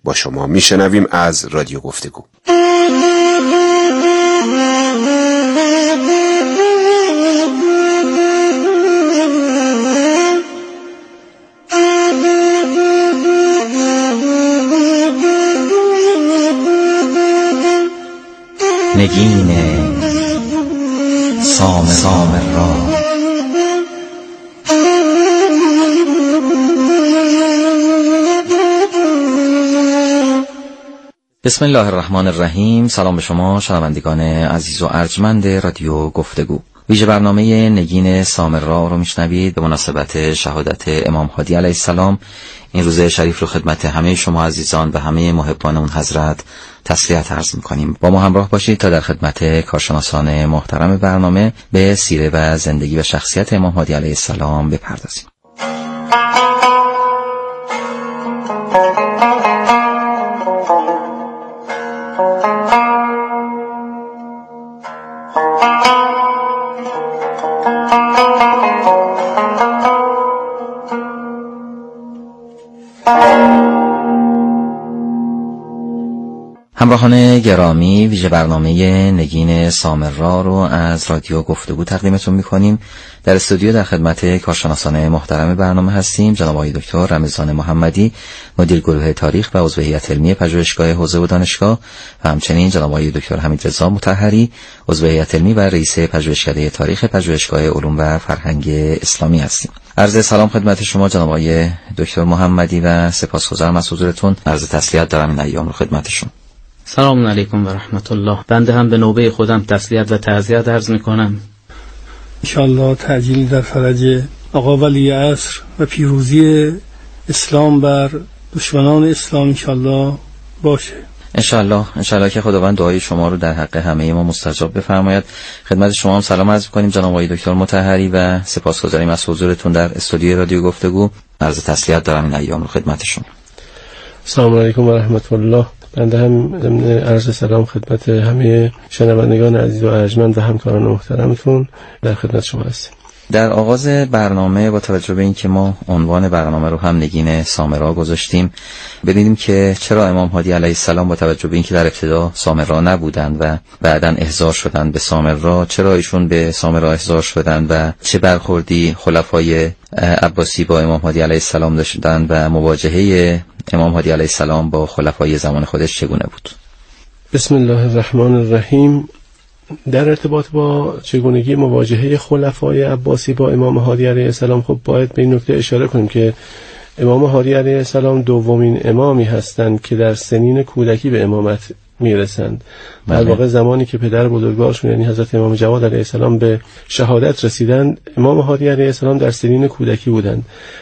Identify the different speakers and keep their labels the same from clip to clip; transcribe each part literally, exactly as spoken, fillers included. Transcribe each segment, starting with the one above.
Speaker 1: با شما میشنویم از رادیو گفتگو.
Speaker 2: نگین سامر سامر را بسم الله الرحمن الرحیم. سلام به شما شنوندگان عزیز و ارجمند رادیو گفتگو. ویژه برنامه نگین سامرا رو میشنوید به مناسبت شهادت امام هادی علیه السلام. این روز شریف رو خدمت همه شما عزیزان و همه محبان اون حضرت تسلیت عرض می‌کنیم. با ما همراه باشید تا در خدمت کارشناسان محترم برنامه به سیره و زندگی و شخصیت امام هادی علیه السلام بپردازیم. همراهان گرامی، ویژه برنامه نگین سامرا رو از رادیو گفتگو تقدیمتون میکنیم. در استودیو در خدمت کارشناسان محترم برنامه هستیم. جناب آقای دکتر رمضان محمدی، مدیر گروه تاریخ و عضو هیئت علمی پژوهشگاه حوزه و دانشگاه، و همچنین جناب آقای دکتر حمید رضا مطهری، عضو هیئت علمی و رئیس پژوهشکده تاریخ پژوهشگاه علوم و فرهنگ اسلامی هستیم. عرض سلام خدمت شما جناب آقای دکتر محمدی و سپاسگزارم از حضورتون. عرض تسلیت دارم این ایام رو خدمتشون.
Speaker 3: سلام علیکم و رحمت الله. بنده هم به نوبه خودم تسلیت و تعزیت عرض میکنم.
Speaker 4: انشاءالله تعجیل در فرج آقا ولی عصر و پیروزی اسلام بر دشمنان اسلام انشاءالله باشه.
Speaker 2: انشاءالله انشاءالله که خداوند دعای شما رو در حق همه ما مستجاب بفرماید. خدمت شما هم سلام عرض می‌کنیم جناب آقای دکتر مطهری و سپاسگزاریم از حضورتون در استودیوی رادیو گفتگو. عرض تسلیت دارم این ایام رو خدمت شما.
Speaker 5: السلام علیکم و رحمت الله. بنده هم ضمن عرض سلام خدمت همه شنوندگان عزیز و ارجمند و همکاران محترمتون در خدمت شما هستیم.
Speaker 2: در آغاز برنامه با توجه به اینکه ما عنوان برنامه رو هم نگین سامرا گذاشتیم، بدونیم که چرا امام هادی علیه السلام با توجه به اینکه در ابتدا سامرا نبودند و بعداً احضار شدند به سامرا، چرا ایشون به سامرا احضار شدند و چه برخوردی خلفای عباسی با امام هادی علیه السلام داشتند و مواجهه امام هادی علیه السلام با خلفای زمان خودش چگونه بود؟
Speaker 5: بسم الله الرحمن الرحیم. در ارتباط با چگونگی مواجهه خلفای عباسی با امام هادی علیه السلام خب باید به این نکته اشاره کنیم که امام هادی علیه السلام دومین امامی هستند که در سنین کودکی به امامت میرسند. در واقع زمانی که پدر بزرگوارشون یعنی حضرت امام جواد علیه السلام به شهادت رسیدند، امام هادی علیه السلام در سنین کودکی بودند.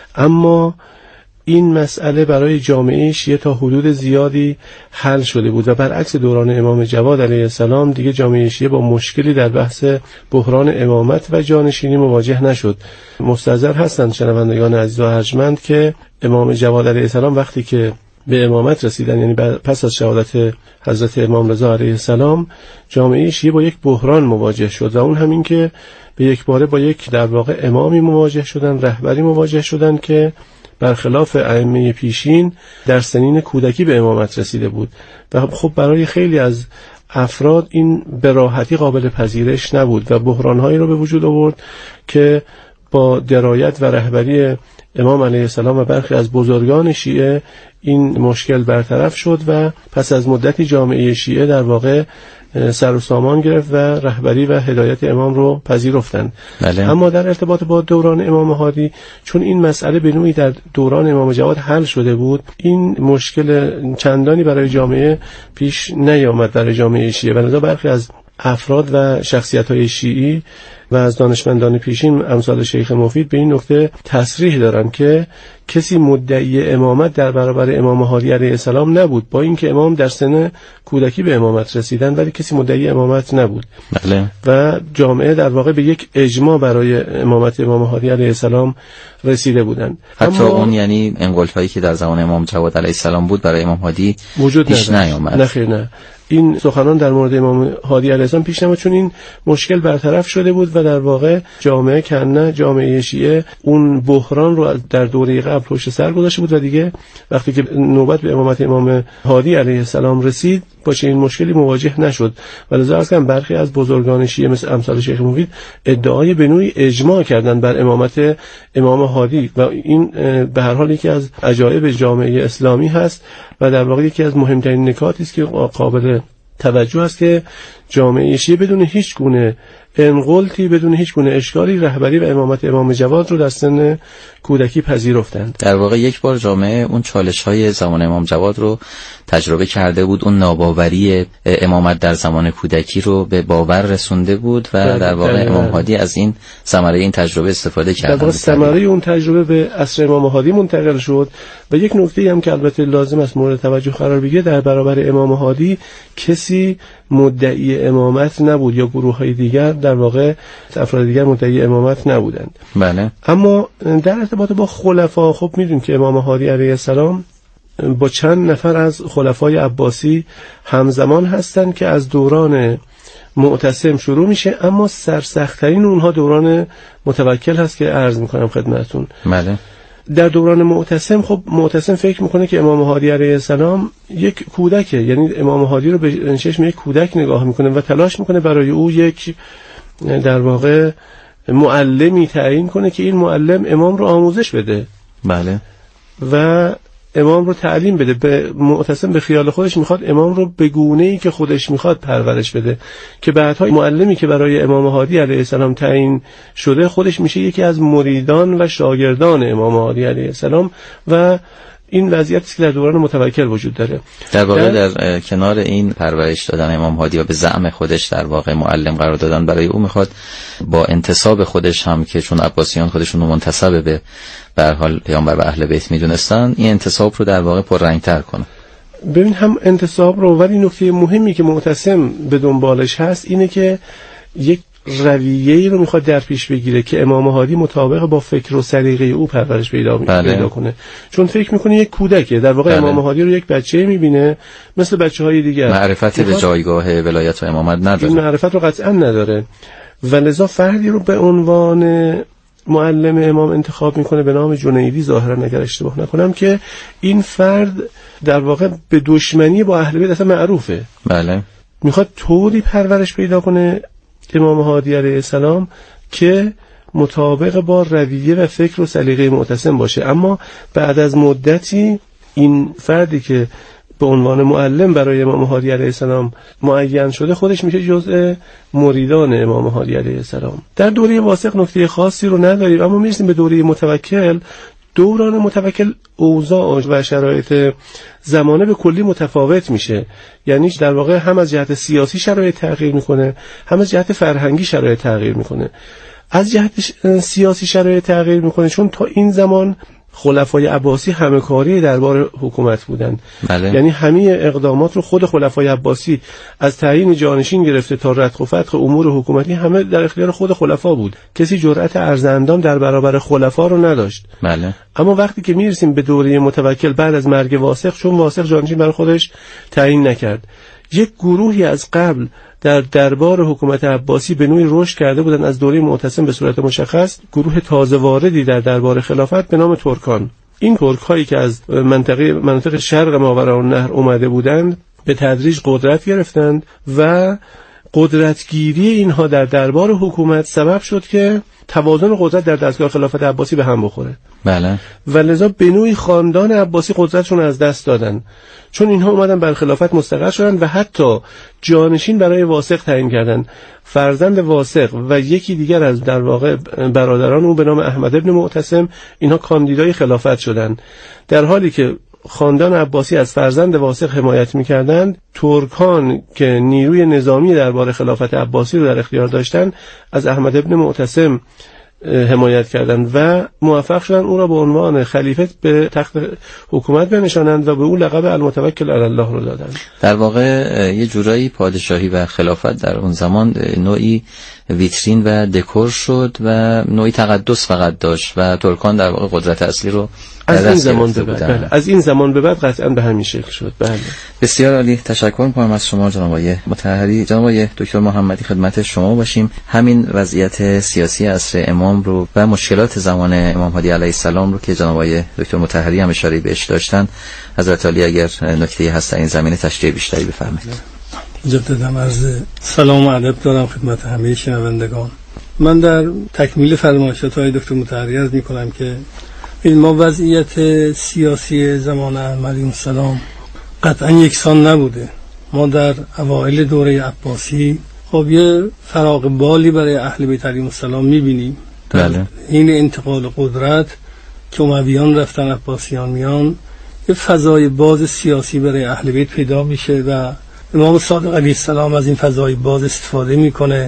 Speaker 5: اما این مسئله برای جامعه شیعه تا حدود زیادی حل شده بود و برعکس دوران امام جواد علیه السلام دیگه جامعه شیعه با مشکلی در بحث بحران امامت و جانشینی مواجه نشد. مستحضر هستند شنوندگان عزیز و ارجمند که امام جواد علیه السلام وقتی که به امامت رسیدن، یعنی پس از شهادت حضرت امام رضا علیه السلام، جامعه شیعه با یک بحران مواجه شد و اون همین که به یک باره با یک در واقع امامی مواجه شدن، رهبری مواجه شدن که برخلاف ائمه پیشین در سنین کودکی به امامت رسیده بود و خب برای خیلی از افراد این به راحتی قابل پذیرش نبود و بحران‌هایی رو به وجود آورد که با درایت و رهبری امام علیه السلام و برخی از بزرگان شیعه این مشکل برطرف شد و پس از مدتی جامعه شیعه در واقع سر و سامان گرفت و رهبری و هدایت امام رو پذیرفتند. بله. اما در ارتباط با دوران امام هادی، چون این مسئله به نوعی در دوران امام جواد حل شده بود، این مشکل چندانی برای جامعه پیش نیامد برای جامعه شیعه و لذا برخی از افراد و شخصیت‌های شیعی و از دانشمندان پیشین امثال شیخ مفید به این نکته تصریح دارند که کسی مدعی امامت در برابر امام هادی علیه السلام نبود، با اینکه امام در سن کودکی به امامت رسیدن ولی کسی مدعی امامت نبود. بله. و جامعه در واقع به یک اجماع برای امامت امام هادی علیه السلام رسیده بودند.
Speaker 2: حتی اون یعنی انقلاب‌هایی که در زمان امام جواد علیه السلام بود برای امام هادی
Speaker 5: وجود
Speaker 2: پیش نیامد.
Speaker 5: نه خیر نه. این سخنان در مورد امام هادی علیه السلام پیش نمیاد چون این مشکل برطرف شده بود و در واقع جامعه کنه جامعه شیعه اون بحران رو در دوره قبل پشت سر گذاشته بود و دیگه وقتی که نوبت به امامت امام هادی علیه السلام رسید با چنین مشکلی مواجه نشد. ولذا اصلا برخی از بزرگان شیعه مثل امثال شیخ مفید ادعای به نوعی اجماع کردن بر امامت امام هادی و این به هر حال یکی از عجایب جامعه اسلامی هست و در واقع یکی از مهمترین نکاتی است که قابل توجه است که جامعه شیعه بدون هیچ گونه انقلتی، بدون هیچ گونه اشکالی رهبری و امامت امام جواد رو در سن کودکی پذیرفتند.
Speaker 2: در واقع یک بار جامعه اون چالش‌های زمان امام جواد رو تجربه کرده بود، اون ناباوری امامت در زمان کودکی رو به باور رسونده بود و در واقع امام هادی از این ثمره این تجربه استفاده کرد.
Speaker 5: در واقع ثمره اون تجربه به عصر امام هادی منتقل شد و یک نکته هم که البته لازم است مورد توجه قرار بگیره، در برابر امام هادی کسی مدعی امامت نبود یا گروه‌های دیگر در واقع افراد دیگر مدعی امامت نبودند.
Speaker 2: بله.
Speaker 5: اما در ارتباط با خلفا خب می‌دونیم که امام هادی علیه السلام با چند نفر از خلفای عباسی همزمان هستند که از دوران معتصم شروع میشه، اما سرسخت‌ترین اونها دوران متوکل هست که عرض میکنم خدمتتون.
Speaker 2: بله.
Speaker 5: در دوران معتصم خب معتصم فکر میکنه که امام هادی علیه السلام یک کودکه، یعنی امام هادی رو به چشم یک کودک نگاه میکنه و تلاش میکنه برای او یک در واقع معلمی تعیین کنه که این معلم امام رو آموزش بده.
Speaker 2: بله.
Speaker 5: و امام رو تعلیم بده. به معتصم به خیال خودش میخواد امام رو به گونه‌ای که خودش میخواد پرورش بده که بعدها معلمی که برای امام هادی علیه السلام تعیین شده خودش میشه یکی از مریدان و شاگردان امام هادی علیه السلام و این وضعیتی که در دوران متوکل وجود داره.
Speaker 2: در واقع در, در کنار این پرورش دادن امام هادی و به زعم خودش در واقع معلم قرار دادن برای او، میخواد با انتساب خودش هم که چون عباسیان خودشون رو منتسب به به هر حال پیامبر و اهل بیت میدونستن، این انتساب رو در واقع پررنگ‌تر کنه.
Speaker 5: ببین هم انتساب رو، ولی نکته مهمی که معتصم به دنبالش هست اینه که یک رویه‌ای رو میخواد در پیش بگیره که امام هادی مطابق با فکر و سلیقه او پرورش پیدا
Speaker 2: بله.
Speaker 5: پیدا کنه. چون فکر میکنه یک کودکه، در واقع بله. امام هادی رو یک بچه میبینه مثل بچه‌های دیگر،
Speaker 2: معرفتی به جایگاه ولایت و امامت نداره،
Speaker 5: این معرفت رو قطعا نداره و لذا فردی رو به عنوان معلم امام انتخاب میکنه به نام جنیدی، ظاهرا اگر اشتباه نکنم، که این فرد در واقع به دشمنی با اهل بیت اصلا معروفه.
Speaker 2: بله.
Speaker 5: میخواد طوری پرورش پیدا کنه امام هادی علیه السلام که مطابق با رویه و فکر و سلیقه معتصم باشه. اما بعد از مدتی این فردی که به عنوان معلم برای امام هادی علیه السلام معین شده خودش میشه جزء مریدان امام هادی علیه السلام. در دوره واسق نکته خاصی رو نداریم، اما میرسیم به دوره متوکل. دوران متوکل اوضاع و شرایط زمانه به کلی متفاوت میشه، یعنی در واقع هم از جهت سیاسی شرایط تغییر میکنه، هم از جهت فرهنگی شرایط تغییر میکنه. از جهت سیاسی شرایط تغییر میکنه چون تا این زمان خلفای عباسی همه کاری دربار حکومت بودن.
Speaker 2: بله.
Speaker 5: یعنی همه اقدامات رو خود خلفای عباسی از تعیین جانشین گرفته تا رتق و فتق امور حکومتی همه در اختیار خود خلفا بود. کسی جرأت عرض اندام در برابر خلفا رو نداشت.
Speaker 2: بله.
Speaker 5: اما وقتی که میرسیم به دوره متوکل بعد از مرگ واسق، چون واسق جانشین برای خودش تعیین نکرد، یک گروهی از قبل در دربار حکومت عباسی به نوعی رشد کرده بودن از دوره معتصم به صورت مشخص، گروه تازه واردی در دربار خلافت به نام ترکان. این ترک هایی که از منطقه منطقه شرق ماوراءالنهر اومده بودند به تدریج قدرت گرفتند و قدرتگیری اینها در دربار حکومت سبب شد که توازن قدرت در دستگاه خلافت عباسی به هم بخوره.
Speaker 2: بله.
Speaker 5: و لذا به نوعی خاندان عباسی قدرتشون از دست دادن، چون اینها اومدن بر خلافت مستقر شدن و حتی جانشین برای واسق تعیین کردن. فرزند واسق و یکی دیگر از در واقع برادران او به نام احمد ابن معتصم، اینها کاندیدای خلافت شدن، در حالی که خاندان عباسی از فرزند واسق حمایت می‌کردند. ترکان که نیروی نظامی دربار خلافت عباسی رو در اختیار داشتند از احمد ابن معتصم حمایت کردند و موفق شدند او را به عنوان خلیفه به تخت حکومت بنشانند و به او لقب المتوکل علی الله رو دادند.
Speaker 2: در واقع یه جورایی پادشاهی و خلافت در اون زمان نوعی ویترین و دکور شد و نوعی تقدس فقط داشت و ترکان در واقع قدرت اصلی رو
Speaker 5: از این زمان به بعد بله. از این زمان به بعد قطعا به همین شکل شد. بله
Speaker 2: بسیار عالی، تشکر می‌کنم از شما جناب آقای مطهری. جناب آقای دکتر محمدی خدمت شما باشیم. همین وضعیت سیاسی عصر امام رو و مشکلات زمان امام هادی علیه السلام رو که جناب آقای دکتر مطهری هم اشاره بهش داشتن، حضرت عالی اگر نکته‌ای هست در این زمینه تشریح بیشتری بفرمایید.
Speaker 4: مجدداً عرض سلام و ادب دارم خدمت همه شنوندگان. من در تکمیل فرمایشات های دکتر مطهری عرض می‌کنم که این ما وضعیت سیاسی زمان علیه السلام قطعا یکسان نبوده. ما در اوایل دوره عباسی خب یه فراغ بالی برای اهل بیت علیهم السلام می‌بینیم.
Speaker 2: بله.
Speaker 4: این انتقال قدرت که امویان رفتن عباسیان میان، یه فضای باز سیاسی برای اهل بیت پیدا میشه و امام صادق علیه السلام از این فضای باز استفاده میکنه.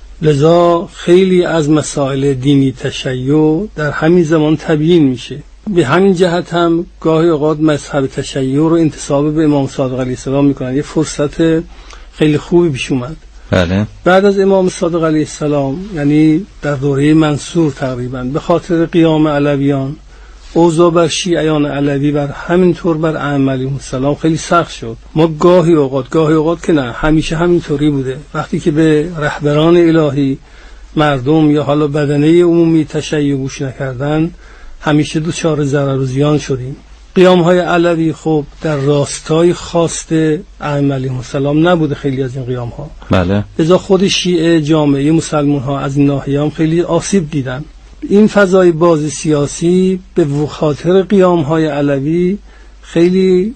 Speaker 4: لذا خیلی از مسائل دینی تشیع در همین زمان تبیین میشه. به همین جهت هم گاهی اوقات مذهب تشیع رو انتساب به امام صادق علیه السلام میکنن. یه فرصت خیلی خوبی پیش اومد.
Speaker 2: بله.
Speaker 4: بعد از امام صادق علیه السلام، یعنی در دوره منصور تقریبا، به خاطر قیام علویان اوضاع بر شیعیان علوی بر همینطور بر ائمه علیهم السلام خیلی سخت شد. ما گاهی اوقات گاهی اوقات که نه همیشه همینطوری بوده، وقتی که به رهبران الهی مردم یا حالا بدنه عمومی تشیع گوش نکردن، همیشه دوچار ضرر و زیان شدیم. قیام های علوی خب در راستای خواست ائمه علیهم السلام نبوده خیلی از این قیام ها.
Speaker 2: بله.
Speaker 4: لذا خود شیعه جامعه مسلمان ها از این ناحیه هم خیلی آسیب دیدن. این فضای باز سیاسی به خاطر قیام های علوی خیلی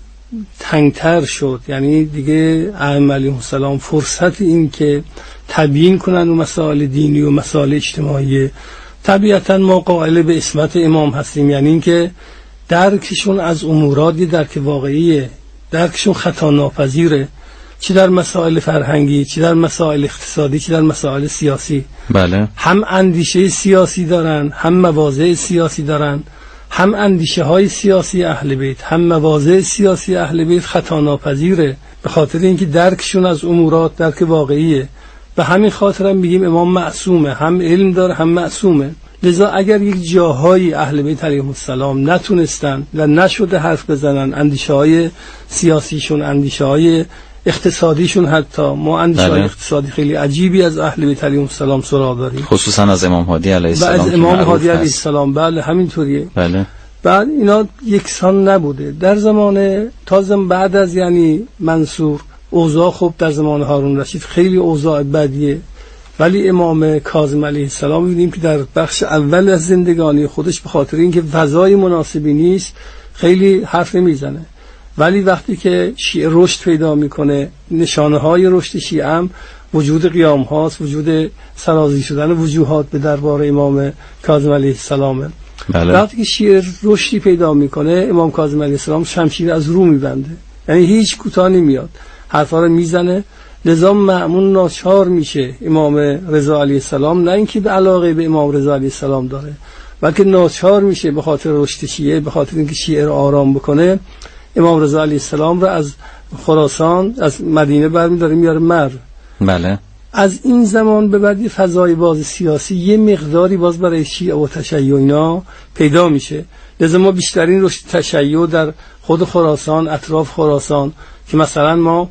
Speaker 4: تنگتر شد. یعنی دیگه ائمه علیهم السلام فرصت این که تبیین کنن و مسائل دینی و مسائل اجتماعی، طبیعتا ما قائل به عصمت امام هستیم، یعنی اینکه درکشون از امورات یه درک واقعیه، درکشون خطا ناپذیره، چی در مسائل فرهنگی، چی در مسائل اقتصادی، چی در مسائل سیاسی.
Speaker 2: بله. هم
Speaker 4: اندیشه سیاسی دارن، هم مواضع سیاسی دارن، هم اندیشه های سیاسی اهل بیت، هم مواضع سیاسی اهل بیت خطا ناپذیره، به خاطر اینکه درکشون از امورات درک واقعیه. به همین خاطر هم میگیم امام معصومه، هم علم داره هم معصومه. لذا اگر یک جاهایی اهل بیت علیهم السلام نتونستن و نشده حرف بزنن، اندیشه های سیاسیشون، اندیشه های اقتصادیشون، حتی ما اندیشه های اقتصادی خیلی عجیبی از اهل بیت علیهم السلام سراغ داریم،
Speaker 2: خصوصا از امام هادی علیه السلام.
Speaker 4: از امام هادی علیه السلام بله همینطوریه.
Speaker 2: بله.
Speaker 4: بعد اینا یکسان نبوده در زمان تازم بعد از یعنی منصور اوضاع خوب در زمان هارون رشید خیلی اوضاع بدیه، ولی امام کاظم علیه السلام می‌بینیم که در بخش اول از زندگانی خودش به خاطر اینکه فضای مناسبی نیست خیلی حرف نمیزنه، ولی وقتی که شیعه رشد پیدا میکنه، نشانه های رشد شیعه هم وجود قیام هاست، وجود سرازی شدن وجوهات به دربار امام کاظم علیه السلامه.
Speaker 2: بله.
Speaker 4: وقتی که شیعه رشدی پیدا میکنه، امام کاظم علیه السلام شمشیر از رو میبنده، یعنی هیچ کوتاه نمیاد، حرفا رو میزنه. لذا مأمون ناچار میشه امام رضا علیه السلام، نه اینکه به علاقه به امام رضا علیه السلام داره، بلکه ناچار میشه به خاطر رشد شیعه، به خاطر اینکه شیعه رو آرام بکنه، امام رضا علیه السلام رو از خراسان از مدینه برمی‌داره میاره مر.
Speaker 2: بله.
Speaker 4: از این زمان به بعد فضای باز سیاسی یه مقداری باز برای شیعه و تشیع اینا پیدا میشه. لذا ما بیشترین رشد تشیع در خود خراسان، اطراف خراسان، که مثلا ما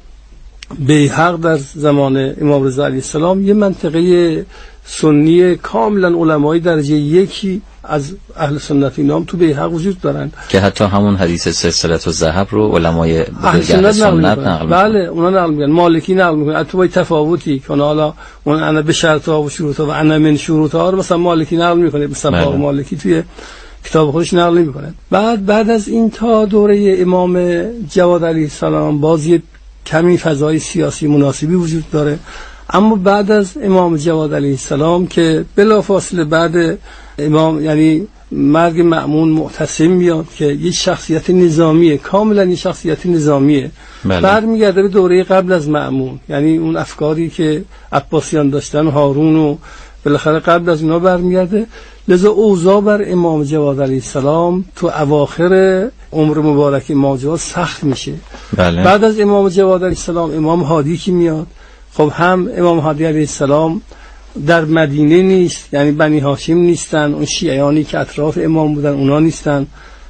Speaker 4: بیهق در زمان امام رضا علیه السلام یه منطقه سنی کاملا علمای درجه یکی از اهل سنت اینام تو بیهق وجود دارن
Speaker 2: که حتی همون حدیث سلسله الذهب رو علمای
Speaker 4: اهل سنت نقل
Speaker 2: نقل
Speaker 4: بله اونا نقل میکنن، مالکی نقل میکنن، حتی با تفاوتی که حالا اون انا به شرطها و شروطها و انا من شروطها رو مثلا مالکی نقل میکنه، مثلا بله. مالکی توی کتاب خودش نقل میکنه. بعد بعد از این تا دوره امام جواد علیه السلام بازی کمی فضای سیاسی مناسبی وجود داره، اما بعد از امام جواد علیه السلام که بلافاصله بعد امام یعنی مرگ مأمون معتصم میاد که یه شخصیت نظامیه، کاملا یه شخصیت نظامیه،
Speaker 2: بله.
Speaker 4: برمیگرده به دوره قبل از مأمون، یعنی اون افکاری که عباسیان داشتن، هارون و بالاخره قبل از اینا برمیگرده. لذا اوضاع بر امام جواد علیه السلام تو اواخر عمر مبارک امام جواد سخت میشه.
Speaker 2: بله.
Speaker 4: بعد از امام جواد علیه السلام امام هادی که میاد، خب هم امام هادی علیه السلام در مدینه نیست، یعنی بنی هاشم نیستن، اون شیعیانی که اطراف امام بودن اونا نیستن،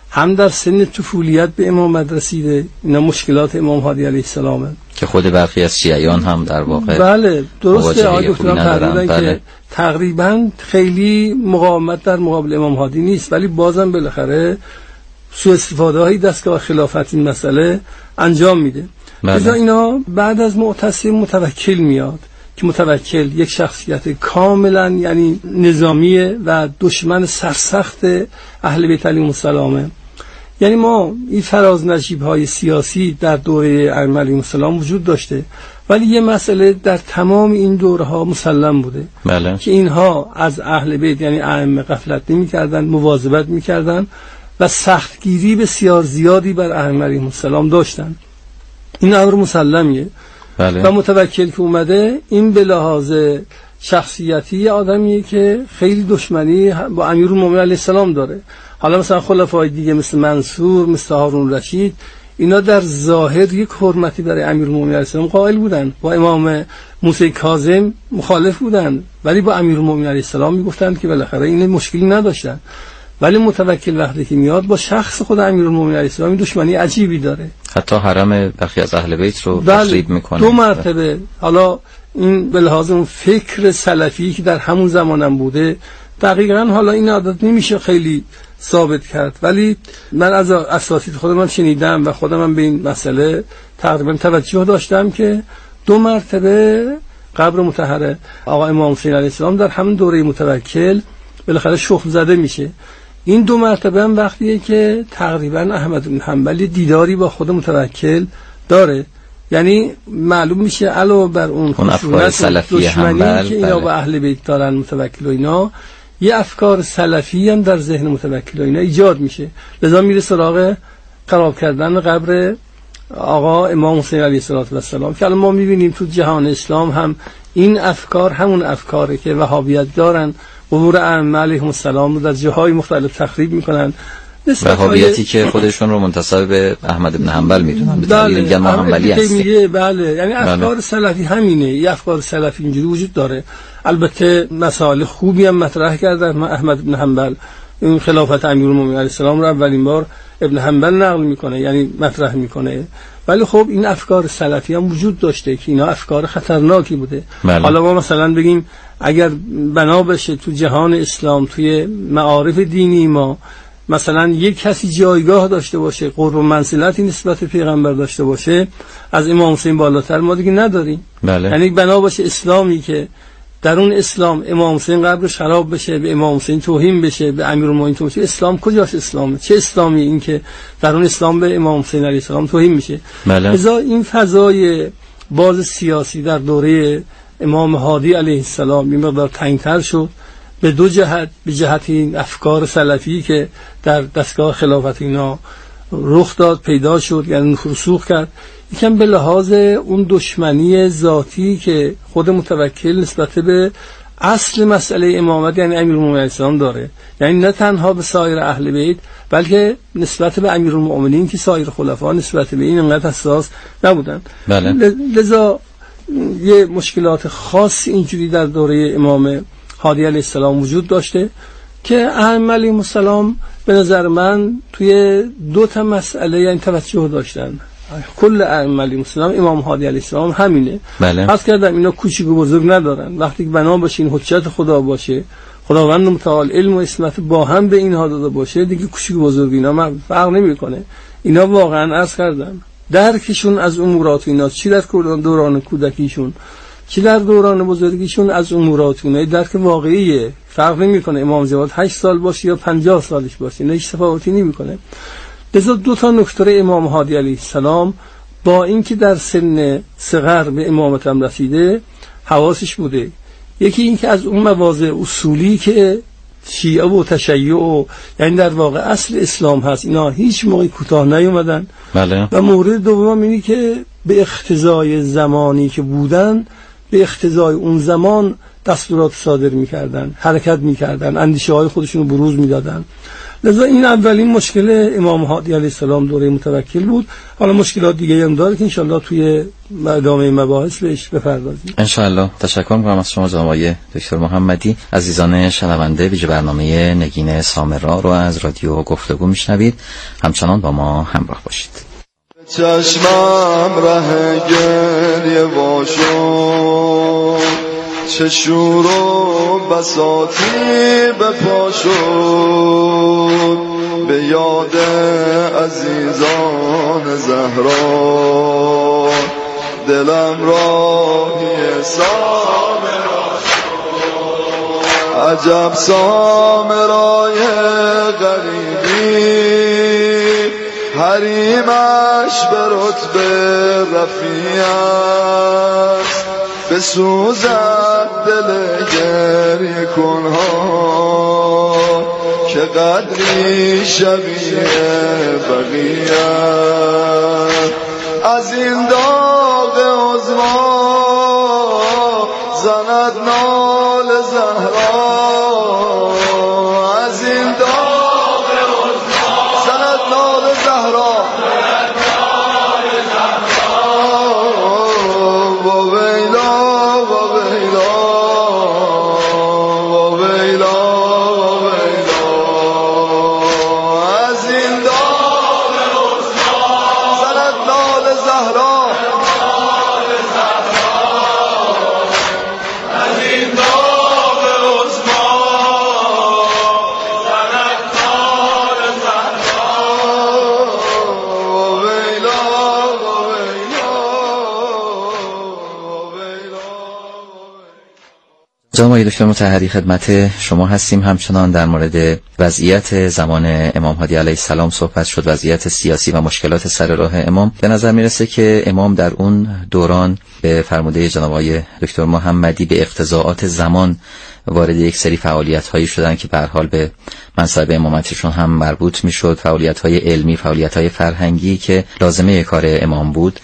Speaker 4: هم در سن طفولیت به امامت رسیده. اینا مشکلات امام هادی علیه السلام
Speaker 2: که خود برخی از شیعیان هم در واقع
Speaker 4: بله درسته. آقای دکتران فرمودن
Speaker 2: بله.
Speaker 4: که تقریبا خیلی مقاومت در مقابل امام هادی نیست، ولی بازم بالاخره سوء استفاده های دستگاه خلافت این مسئله انجام میده. لذا اینا بعد از معتصم متوکل میاد که متوکل یک شخصیت کاملا یعنی نظامیه و دشمن سرسخت اهل بیت علیهم السلام. یعنی ما این فراز نشیب های سیاسی در دوره ائمه علیهم السلام وجود داشته، ولی یه مسئله در تمام این دوره ها مسلم بوده
Speaker 2: بله.
Speaker 4: که اینها از اهل بیت یعنی ائمه غفلت نمی‌کردن، مواظبت می‌کردن و سختگیری بسیار زیادی بر ائمه علیهم السلام داشتن. این امر مسلمیه. بله. و متوکل که اومده این به لحاظ شخصیتی آدمیه که خیلی دشمنی با امیرالمومنین علیه السلام داره. حالا مثلا خلفای دیگه مثل منصور، مثل هارون رشید، اینا در ظاهر یک حرمتی برای امیرالمومنین علیه السلام قائل بودن، با امام موسی کاظم مخالف بودن، ولی با امیرالمومنین علیه السلام میگفتن که بالاخره این مشکلی نداشتن. ولی متوکل وقتی که میاد با شخص خود امیرالمومنین علیه السلام دشمنی عجیبی داره.
Speaker 2: حتی حرم برخی از اهل بیت رو تخریب میکنه
Speaker 4: دو مرتبه. حالا این به لحاظ اون فکر سلفی که در همون زمانم بوده دقیقاً حالا این عادت نمیشه خیلی ثابت کرد، ولی من از اساتید خودم شنیدم و خودم هم به این مسئله تقریبا توجه داشتم که دو مرتبه قبر مطهر آقا امام حسین علیه السلام در همون دوره متوکل بالاخره شخم زده میشه. این دو مرتبه هم وقتیه که تقریبا احمد بن حنبل دیداری با خود متوکل داره، یعنی معلوم میشه علاوه بر اون
Speaker 2: افکار سلفی حنبل
Speaker 4: که اینا با اهل بیت دارن متوکل و اینا، یه افکار سلفی هم در ذهن متوکل و اینا ایجاد میشه. لذا میره سراغ خراب کردن قبر آقا امام حسین علیه السلام که الان ما میبینیم تو جهان اسلام هم این افکار همون افکاره که وهابیت دارن، قبور ائمه علیهم السلام رو در جاهای مختلف تخریب میکنن.
Speaker 2: وهابیتی که خودشون رو منتسب به احمد بن حنبل میدونن، به دلیل میگن ما حنبلی هستیم.
Speaker 4: بله، یعنی افکار بله. سلفی همینه. یه افکار سلفی اینجوری وجود داره. البته مسائل خوبی هم مطرح کردن. احمد بن حنبل این خلافت امیرالمومنین علیه السلام رو اولین بار ابن حنبل نقل میکنه، یعنی مطرح میکنه. ولی خب این افکار سلفی هم وجود داشته که اینا افکار خطرناکی بوده. بله. حالا ما مثلا بگیم اگر بنا بشه تو جهان اسلام توی معارف دینی ما مثلا یک کسی جایگاه داشته باشه، قرب و منزلتی نسبت به پیغمبر داشته باشه، از امام حسین بالاتر ما دیگه نداریم.
Speaker 2: بله.
Speaker 4: یعنی بنا باشه اسلامی که در اون اسلام امام حسین قبرش خراب بشه، به امام حسین توهین بشه، به امیرالمومنین توهین بشه، اسلام کجاست؟ اسلامه چه اسلامی این که در اون اسلام به امام حسین علیه السلام توهین میشه؟
Speaker 2: بله.
Speaker 4: لذا این فضای باز سیاسی در دوره امام هادی علیه السلام این مقدار تنگتر شد به دو جهت. به جهت این افکار سلفی که در دستگاه خلافت اینا رخ داد، پیدا شد، یعنی رسوخ کرد. یکم به لحاظ اون دشمنی ذاتی که خود متوکل نسبت به اصل مسئله امامت یعنی امیرالمومنین علیه السلام داره، یعنی نه تنها به سایر اهل بیت بلکه نسبت به امیرالمومنین که سایر خلفا نسبت به این انقدر حساس نبودن.
Speaker 2: بله.
Speaker 4: لذا یه مشکلات خاص اینجوری در دوره امام هادی علیه السلام وجود داشته که ائمه علیهم السلام به نظر من توی دو تا مسئله یعنی توجه داشتن. کل ائمه علیهم السلام، امام هادی علیه السلام همینه.
Speaker 2: بله.
Speaker 4: عرض کردم اینا کوچیک و بزرگ ندارن. وقتی که بنا باشه این حجت خدا باشه، خداوند متعال علم و اسمت با هم به اینها داده باشه، دیگه کوچیک و بزرگ اینا فرق نمیکنه. اینا واقعا عرض کردم درکشون از امورات اینا، چی در دوران کودکیشون چی در دوران بزرگیشون از امورات اینا درک واقعیه. فرق نمیکنه امام جواد هشت سال باشه یا پنجاه سالش باشه، نه هیچ تفاوتی نمیکنه. لذا دو تا نکته امام هادی علیه السلام با اینکه در سن صغر به امامت هم رسیده حواسش بوده. یکی اینکه از اون مواضع اصولی که شیعه و تشیع و یعنی در واقع اصل اسلام هست اینا هیچ موقع کوتاه نیومدن.
Speaker 2: بله.
Speaker 4: و مورد دوم اینی که به اقتضای زمانی که بودن، به اقتضای اون زمان دستورات صادر میکردن، حرکت میکردن، اندیشه های خودشون رو بروز میدادن. لذا این اولین مشکل امام هادی علیه السلام دوره متوکل بود. حالا مشکلات دیگه هم داره که انشالله توی ادامه مباحث بهش بپردازیم
Speaker 2: انشالله. تشکر می‌کنم از شما جناب آقای دکتر محمدی. عزیزان شنونده، ویژه برنامه نگین سامرا رو از رادیو گفتگو میشنوید. همچنان با ما همراه باشید.
Speaker 6: چشمم ره گریه واشو، چه شور و بساطی بپا شد، به یاد عزیزان زهرا، دلم راهی سامرا شد. عجب سامرای غریبی، حریمش به رتبه رفیع است، بسوزد دل گریه کنها، که قدری شبیه بقیه از این داغ عظما، زند نال زهرا، از این داغ عظما زند نال زهرا،
Speaker 2: جناب آقای دکتر مطهری خدمت شما هستیم. همچنان در مورد وضعیت زمان امام هادی علیه السلام صحبت شد، وضعیت سیاسی و مشکلات سر راه امام. به نظر میرسه که امام در اون دوران به فرموده جناب آقای دکتر محمدی به اقتضاعات زمان وارد یک سری فعالیت هایی شدن که به هر حال به منصب امامتشون هم مربوط میشد، فعالیت های علمی، فعالیت های فرهنگی که لازمه کار امام بود.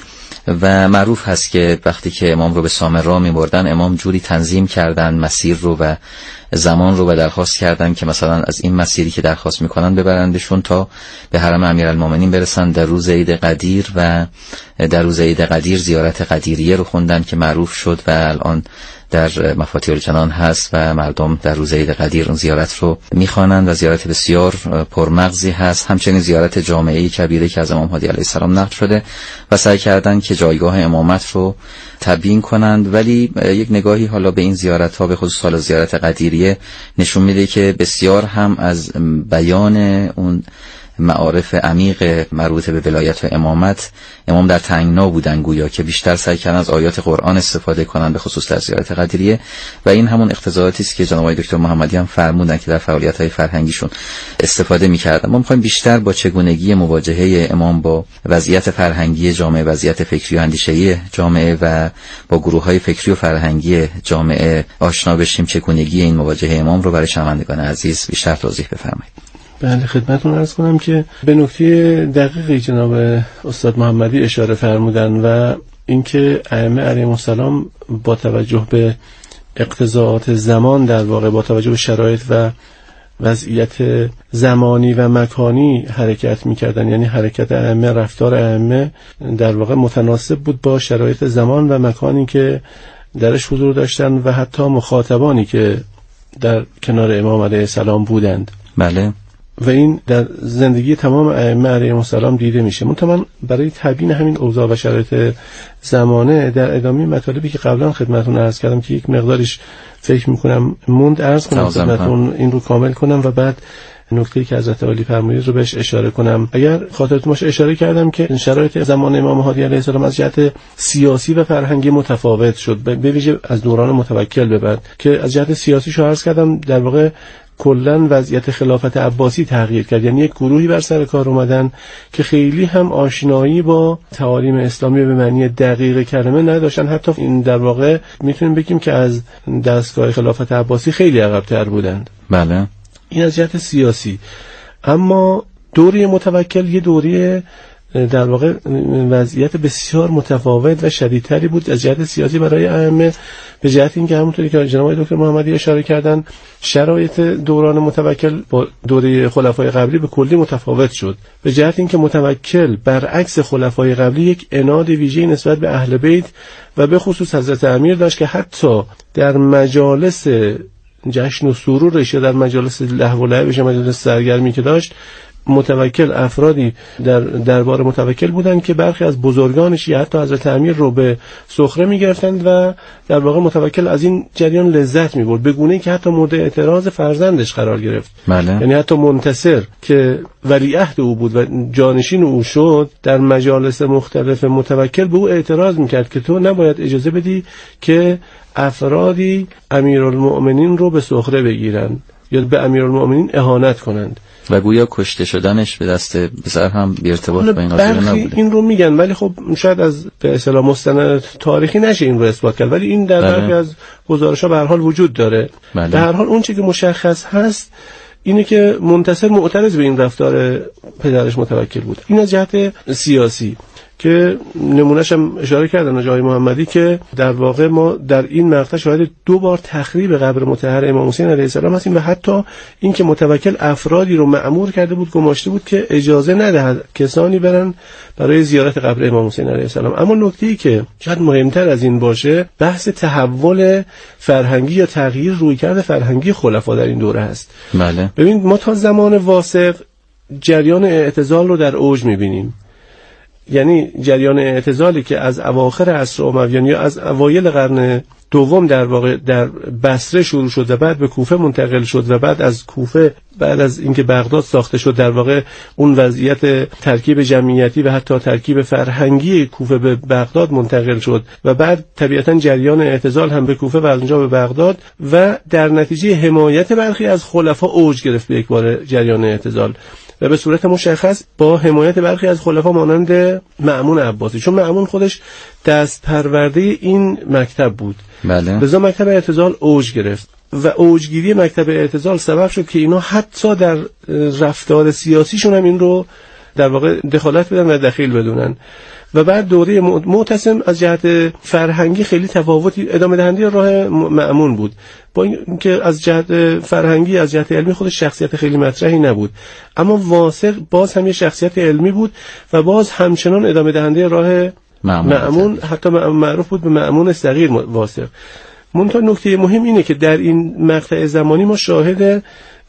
Speaker 2: و معروف هست که وقتی که امام رو به سامرا می بردن، امام جوری تنظیم کردن مسیر رو و زمان رو و درخواست کردن که مثلا از این مسیری که درخواست میکنن ببرندشون تا به حرم امیرالمومنین برسن در روز عید قدیر، و در روز عید قدیر زیارت قدیریه رو خوندن که معروف شد و الان در مفاتیح الجنان هست و مردم در روز عید قدیر اون زیارت رو میخوانند و زیارت بسیار پرمغزی هست. همچنین زیارت جامعه کبیره که از امام هادی علیه السلام نقل شده و سعی کردن که جایگاه امامت رو تبیین کنند. ولی یک نگاهی حالا به این زیارت ها، به خصوص حالا زیارت قدیریه، نشون میده که بسیار هم از بیان اون معارف عمیق مربوط به ولایت و امامت امام در تنگنا بودن، گویا که بیشتر سعی کردن از آیات قرآن استفاده کنن، به خصوص در زیارت قدیریه. و این همون اقتضاعاتی است که جناب آقای دکتر محمدی هم فرمودن که در فعالیت‌های فرهنگیشون استفاده می‌کردن. ما می‌خوایم بیشتر با چگونگی مواجهه امام با وضعیت فرهنگی جامعه، وضعیت فکری و اندیشه‌ای جامعه و با گروه‌های فکری و فرهنگی جامعه آشنا بشیم. چگونگی این مواجهه امام رو برای شنوندگان عزیز بیشتر توضیح بفرمایید.
Speaker 5: بله، خدمتتون عرض کنم که به نکته دقیقی جناب استاد محمدی اشاره فرمودن و اینکه ائمه علیهم السلام با توجه به اقتضاعات زمان، در واقع با توجه به شرایط و وضعیت زمانی و مکانی حرکت می‌کردن، یعنی حرکت ائمه، رفتار ائمه در واقع متناسب بود با شرایط زمان و مکانی که درش حضور داشتن و حتی مخاطبانی که در کنار امام علیه السلام بودند.
Speaker 2: بله.
Speaker 5: و این در زندگی تمام ائمه علیهم السلام دیده میشه. منتها من برای تبیین همین اوضاع و شرایط زمانه در ادامه مطالبی که قبلا خدمتتون عرض کردم که یک مقدارش فکر میکنم موند، عرض کنم خدمتتون این رو کامل کنم و بعد نکته‌ای که حضرت عالی فرمودید رو بهش اشاره کنم. اگر خاطرتون باشه اشاره کردم که شرایط زمان امام هادی علیه السلام از جهت سیاسی و فرهنگی متفاوت شد، به ویژه از دوران متوکل به بعد، که از جهت سیاسی شو عرض کردم در واقع کلن وضعیت خلافت عباسی تغییر کرد. یعنی یک گروهی بر سر کار اومدن که خیلی هم آشنایی با تعالیم اسلامی به معنی دقیق کلمه نداشتن. حتی این در واقع میتونیم بگیم که از دستگاه خلافت عباسی خیلی عقب‌تر بودند.
Speaker 2: بله.
Speaker 5: این از جهت سیاسی. اما دوره متوکل یه دوره در واقع وضعیت بسیار متفاوت و شدیدتری بود از جهت سیاسی برای ائمه به جهت اینکه همونطوری که جناب دکتر محمدی اشاره کردن شرایط دوران متوکل با دوره خلفای قبلی به کلی متفاوت شد، به جهت اینکه متوکل برعکس خلفای قبلی یک عناد ویژه‌ای نسبت به اهل بیت و به خصوص حضرت امیر داشت که حتی در مجالس جشن و سرورش یا در مجالس لهو و لعبش، مجالس سرگرمی که داشت، متوکل افرادی در دربار متوکل بودند که برخی از بزرگانش یا حتی حضرت امیر رو به سخره می‌گرفتند و در واقع متوکل از این جریان لذت می‌برد، به گونه‌ای که حتی مورد اعتراض فرزندش قرار گرفت.
Speaker 2: بله.
Speaker 5: یعنی حتی منتصر که ولیعهد او بود و جانشین او شد، در مجالس مختلف متوکل به او اعتراض می‌کرد که تو نباید اجازه بدی که افرادی امیرالمؤمنین رو به سخره بگیرن یا به امیرالمؤمنین اهانت کنند
Speaker 2: و گویا کشته شدنش به دست پسر هم بی ارتباط با این قضیه نبوده.
Speaker 5: این رو میگن، ولی خب شاید از به اصطلاح مستند تاریخی نشه این رو اثبات کرد، ولی این در برخی از گزارش‌ها به هر حال وجود داره.
Speaker 2: بله.
Speaker 5: به هر حال اون چیزی که مشخص هست اینه که منتصر معترض به این رفتار پدرش متوکل بود. این از جهت سیاسی که نمونهش هم اشاره کردن آقای محمدی که در واقع ما در این مقطع شاهد دو بار تخریب قبر مطهر امام حسین علیه السلام هستیم و حتی این که متوکل افرادی رو مأمور کرده بود، گماشته بود که اجازه ندهد کسانی برن برای زیارت قبر امام حسین علیه السلام. اما نکته‌ای که شاید مهمتر از این باشه بحث تحول فرهنگی یا تغییر رویکرد فرهنگی خلفا در این دوره است.
Speaker 2: بله.
Speaker 5: ببین ما تا زمان واسق جریان اعتزال رو در اوج می‌بینیم، یعنی جریان اعتزالی که از اواخر عصر امویان یا از اوایل قرن دوم در واقع در بصره شروع شد و بعد به کوفه منتقل شد و بعد از کوفه بعد از اینکه بغداد ساخته شد در واقع اون وضعیت ترکیب جمعیتی و حتی ترکیب فرهنگی کوفه به بغداد منتقل شد و بعد طبیعتاً جریان اعتزال هم به کوفه و از اونجا به بغداد و در نتیجه حمایت برخی از خلفا اوج گرفت به یک بار جریان اعتزال و به صورت مشخص با حمایت برخی از خلفا مانند مأمون عباسی، چون مأمون خودش دست پرورده این مکتب بود.
Speaker 2: بله.
Speaker 5: لذا مکتب اعتزال اوج گرفت و اوجگیری مکتب اعتزال سبب شد که اینا حتی در رفتار سیاسیشون هم این رو در واقع دخالت بدن و دخیل بدونن و بعد دوره معتصم از جهت فرهنگی خیلی تفاوتی ادامه دهنده راه مأمون بود، با اینکه از جهت فرهنگی از جهت علمی خودش شخصیت خیلی مطرحی نبود، اما واثق باز هم یه شخصیت علمی بود و باز همچنان ادامه دهنده راه مأمون، حتی معروف بود به مأمون صغیر واثق. منتها نکته مهم اینه که در این مقطع زمانی ما شاهد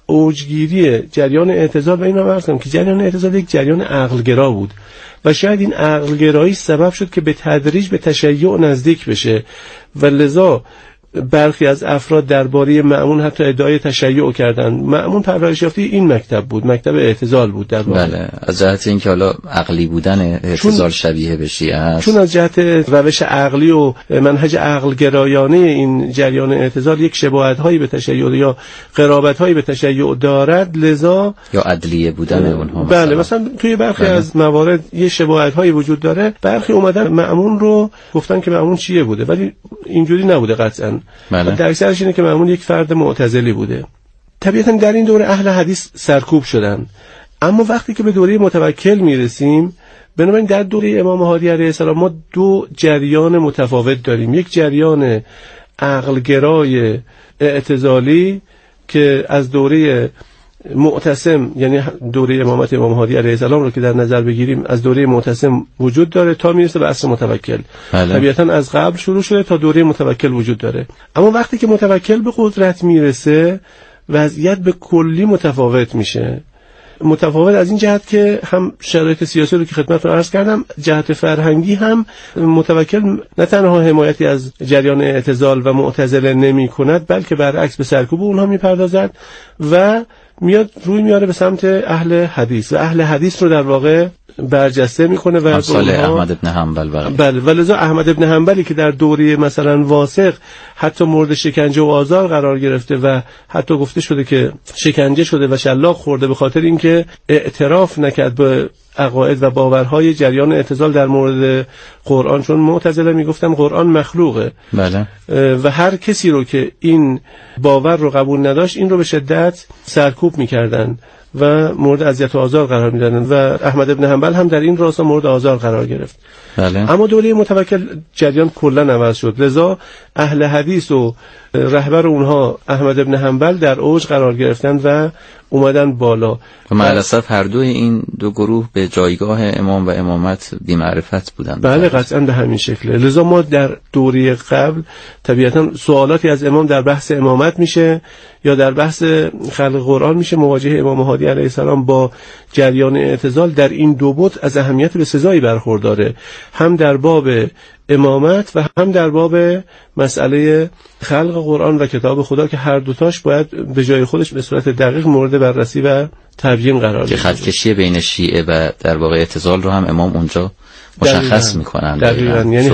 Speaker 5: اوجگیری جریان اعتزال و این رو عرض کنم که جریان اعتزال یک جریان عقلگرا بود و شاید این عقلگرایی سبب شد که به تدریج به تشیع نزدیک بشه و لذا برخی از افراد درباره مأمون حتی ادعای تشیع کردند. مأمون پرورش یافته این مکتب بود، مکتب اعتزال بود در واقع.
Speaker 2: بله، از جهت اینکه حالا عقلی بودن اعتزال شبیه به شیعه است،
Speaker 5: چون از جهت روش عقلی و منهج عقل گرایانه این جریان اعتزال یک شباهت‌هایی به تشیع یا قرابت‌هایی به تشیع دارد، لذا
Speaker 2: یا عدلیه بودن اونها.
Speaker 5: بله، مثلا, مثلا توی برخی بله. از موارد یه شباهت‌هایی وجود داره. برخی اومدن مأمون رو گفتن که مأمون چیه بوده، ولی اینجوری نبوده قطعاً.
Speaker 2: بله.
Speaker 5: در اکثرش اینه که مأمون یک فرد معتزلی بوده. طبیعتاً در این دوره اهل حدیث سرکوب شدن، اما وقتی که به دوره متوکل میرسیم، بنابراین در دوره امام هادی علیه السلام ما دو جریان متفاوت داریم. یک جریان عقلگرای اعتزالی که از دوره معتصم، یعنی دوره امامت امام هادی علیه السلام رو که در نظر بگیریم، از دوره معتصم وجود داره تا میرسه به عصر متوکل.
Speaker 2: بله.
Speaker 5: طبیعتاً از قبل شروع شده تا دوره متوکل وجود داره، اما وقتی که متوکل به قدرت میرسه وضعیت به کلی متفاوت میشه. متفاوت از این جهت که هم شرایط سیاسی رو که خدمتتون عرض کردم، جهت فرهنگی هم متوکل نه تنها حمایتی از جریان اعتزال و معتزله نمی کند، بلکه برعکس به سرکوب اونها میپردازد و میاد روی میاره به سمت اهل حدیث و اهل حدیث رو در واقع برجسته میکنه و
Speaker 2: امثال احمد ابن حنبل و
Speaker 5: بله، ولذا احمد ابن حنبلی که در دوره مثلا واثق حتی مورد شکنجه و آزار قرار گرفته و حتی گفته شده که شکنجه شده و شلاق خورده به خاطر اینکه اعتراف نکرد به عقاید و باورهای جریان اعتزال در مورد قرآن، چون معتزله میگفتن قرآن مخلوقه.
Speaker 2: بله.
Speaker 5: و هر کسی رو که این باور رو قبول نداشت این رو به شدت سرکوب میکردن و مورد اذیت و آزار قرار میدادن و احمد ابن حنبل هم در این راستا مورد آزار قرار گرفت.
Speaker 2: بله.
Speaker 5: اما دوره متوکل جریان کلا عوض شد، لذا اهل حدیث و رهبر اونها احمد ابن حنبل در اوج قرار گرفتن و اومدن بالا
Speaker 2: و معلصف هر دوی این دو گروه به جایگاه امام و امامت بی‌معرفت بودن.
Speaker 5: بله قطعا به همین شکله. لذا ما در دوره قبل طبیعتا سوالاتی از امام در بحث امامت میشه یا در بحث خلق قرآن میشه، مواجهه امام هادی علیه السلام با جریان اعتزال در این دو بعد از اهمیت به سزایی برخورداره، هم در باب امامت و هم در باب مسئله خلق قرآن و کتاب خدا که هر دوتاش باید به جای خودش به صورت دقیق مورد بررسی و تبیین قرار بگیره.
Speaker 2: خطکشی بین شیعه و در واقع اعتزال رو هم امام اونجا مشخص میکنن.
Speaker 5: دقیقاً، یعنی